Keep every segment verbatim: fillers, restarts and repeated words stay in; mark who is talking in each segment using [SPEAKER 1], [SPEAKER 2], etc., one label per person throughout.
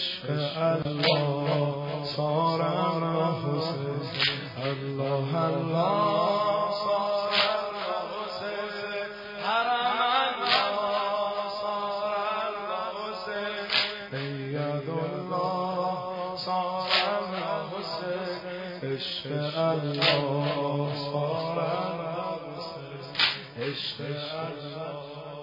[SPEAKER 1] عشق الله صار الحسین الله الله صار الحسین حرم الله صار الحسین بید الله صار الحسین عشق الله صار الحسین عشق الله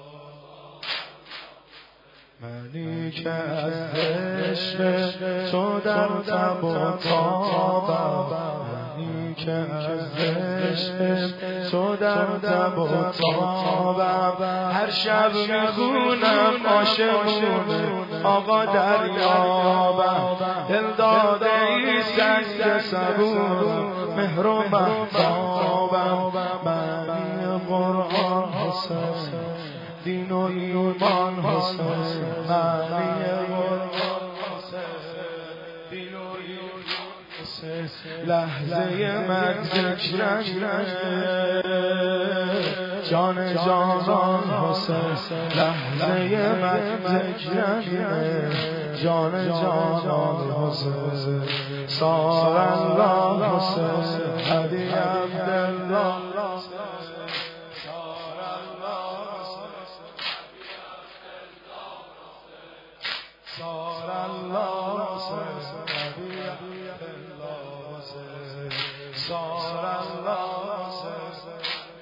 [SPEAKER 1] منی که از عشق تو در تب و تابم منی که از عشق تو در تب و تابم هر شب میخونم عاشقونه آقا دریابم دل داده ای سنگ صبور مهر و مهتابم معنی قرآن حسین دین و ایمان حسین معنی قرآن حسین دین و ایمان حسین لحظه من ذکرنه جان جانان حسین لحظه من ذکرنه جان جانان حسین صار الله حسین علی عبدالله صار الله حسین علی عبدالله صار الله حسین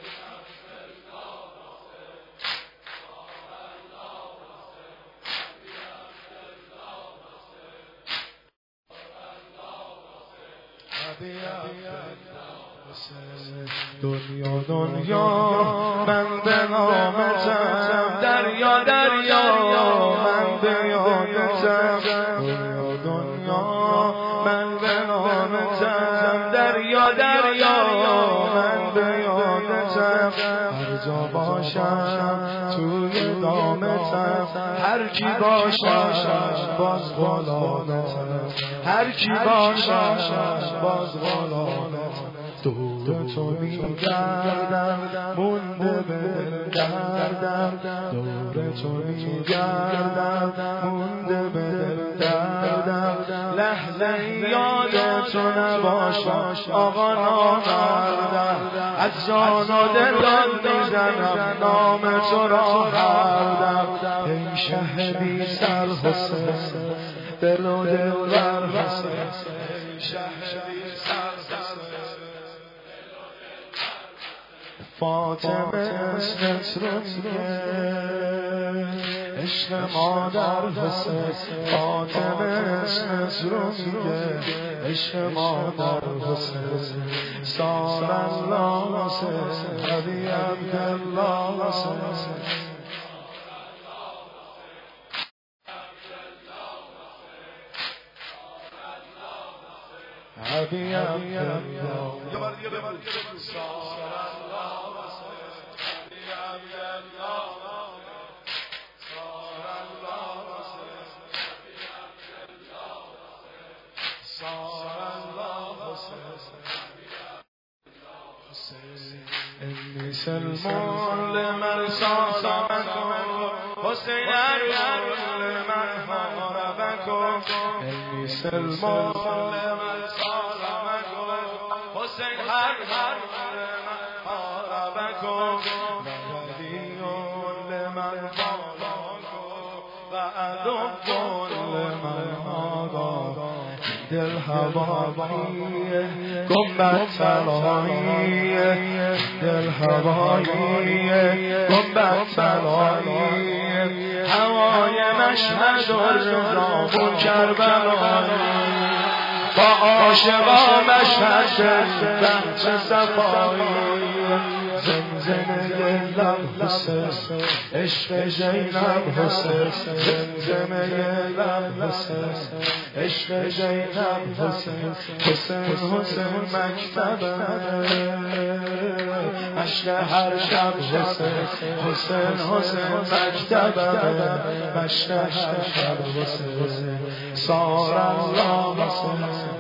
[SPEAKER 1] دنیا دنیا من به نامتم دریا دریا من به یادتم دنیا دنیا من به نامتم دریا دریا من به یادتم هر جا باشم توی دامتم هر کی باشم باز غلامتم هر کی باشم باز غلامتم دور تو میگردم مونده به دردم دور تو میگردم مونده به دردم لحظه یاد تو نباشم آقا نامردم از جان و دلم میزنم نام تو را هردم ای شه بی سر حسین دل و دلبر حسین ای شه بی سر فاطمه اسمت رو میگه عشق مادر حسین فاطمه اسمت رو میگه عشق مادر حسین صار الله حسین علی عبدالله حسین علی عبدالله سلمان لمن صامكم حسين أرجو لمن حاربكم إني سلمان لمن صامكم حسين أرجو لمن حاربكم وولي لمن ظلمكم وأدب لمن هاجم دل هوایی گنبد طلایی دل هوایی گنبد طلایی هوای مشهد و رضا کربلایی با عاشقا مشهد بحث صفایی زمزمه لب حسین عشق زینب حسین زمزمه لب حسین عشق زینب حسین حسین حسین مکتبه عشق هر شب حسین حسین حسین مکتبه عشق هر شب حسین صار الله حسین